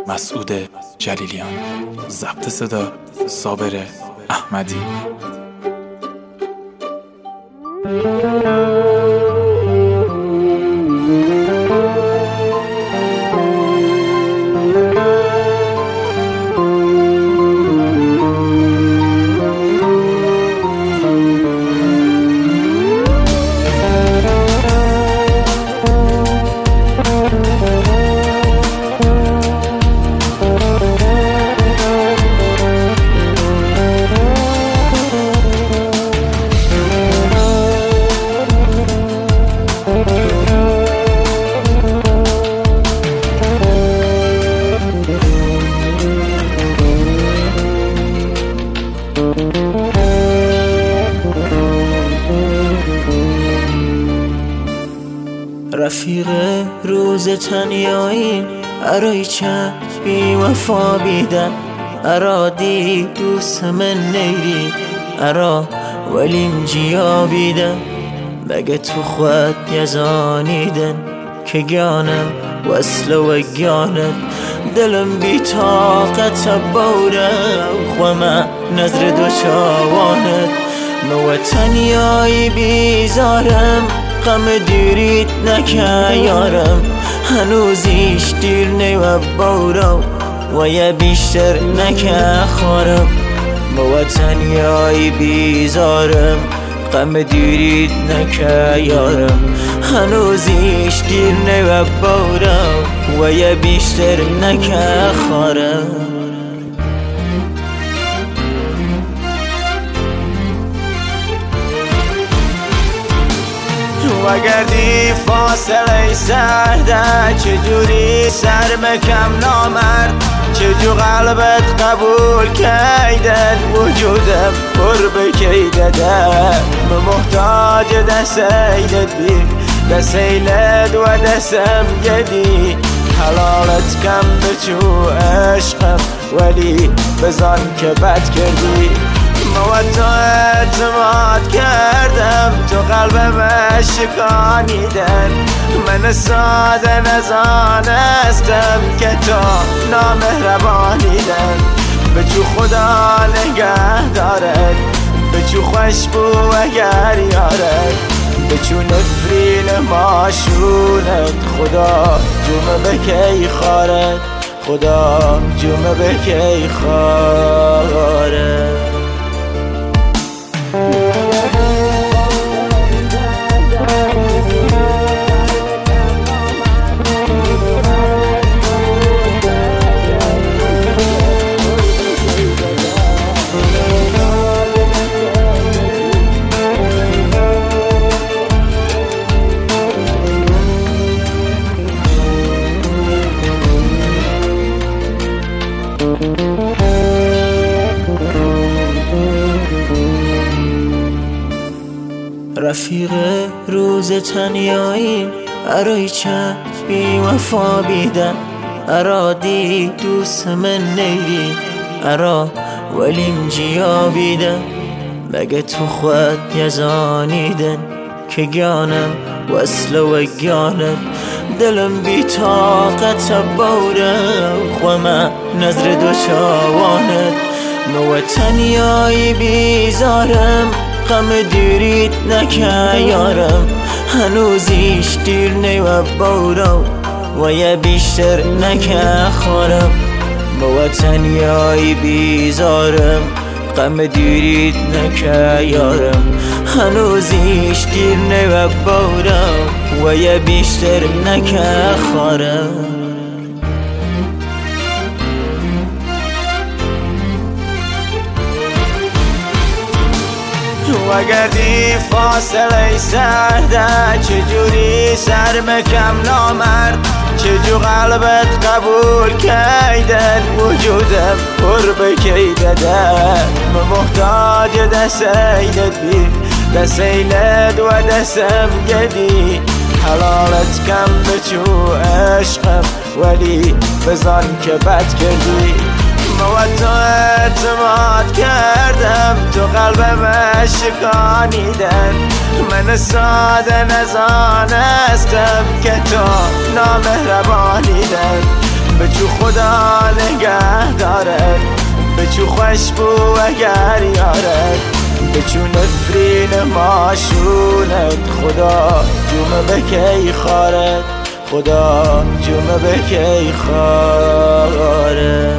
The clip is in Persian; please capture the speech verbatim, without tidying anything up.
مسعود جلیلیان. ضبط صدا صابر احمدی. رفیق روز تنیاییم ارای چه بی وفا بیدن ارادی دوست من نیری ارا ولیم جیا بیدن مگه تو خود یزانیدن که گانم وصل و گانت دلم بی طاقت بوره خوما نظر دو چاوانت مو تنیایی بیزارم غم دیریت نکه یارم هنوزیش دیر نی و بورا و یه بیشتر نکه خارم با تنیایی بیزارم غم دیریت نکه یارم هنوزیش دیر نی و بورا و یه بیشتر نکه خارم وگردی فاصله سرده چجوری سر مکم نامرد چجور قلبت قبول کیدن وجودم پر بکیده ده محتاج دستیلت بی دستیلت و دستم گدی حلالت کم بچو عشقم ولی بزن که بد کردی موت اعتماد کردم تو قلبم شکانیدن من ساده نزانستم که تو نامهربانیدن بچو خدا نگه دارد بچو خوشبو اگر یارد بچو نفرین ماشونت خدا جمعه بکی خارد خدا جمعه بکی خارد رفیق روز تنیاییم ارای چه بی وفا بیدن ارادی دوست من نیری ارا ولیم جیا بیدن مگه تو خود یزانیدن که گانم وصل و گانت دلم بی طاقت بوره خوما نظر دو چاوانت مو تنیایی بیزارم غم دیریت نکه یارم هنوزیش دیر نی و بورا و یه بیشتر نکه خارم با تنیایی بیزارم غم دیریت نکه یارم هنوزیش دیر نی و بورا و یه بیشتر نکه خارم وگردی فاصله سرده چجوری سر مکم نامرد چجور قلبت قبول کیدن وجودم پر بکیده ده محتاج دستیلت بی دستیلت و دستم گدی حلالت کم بچو عشقم ولی بزن که بد کردی موت اعتماد کردم تو قلبم شکانیدن من ساده نزانستم که تو نامهربانیدن بچو خدا نگه دارد، بچو خوشبو اگر یارد، بچو نفرین ماشونت، خدا جومه بکی خارد، خدا جومه بکی خارد.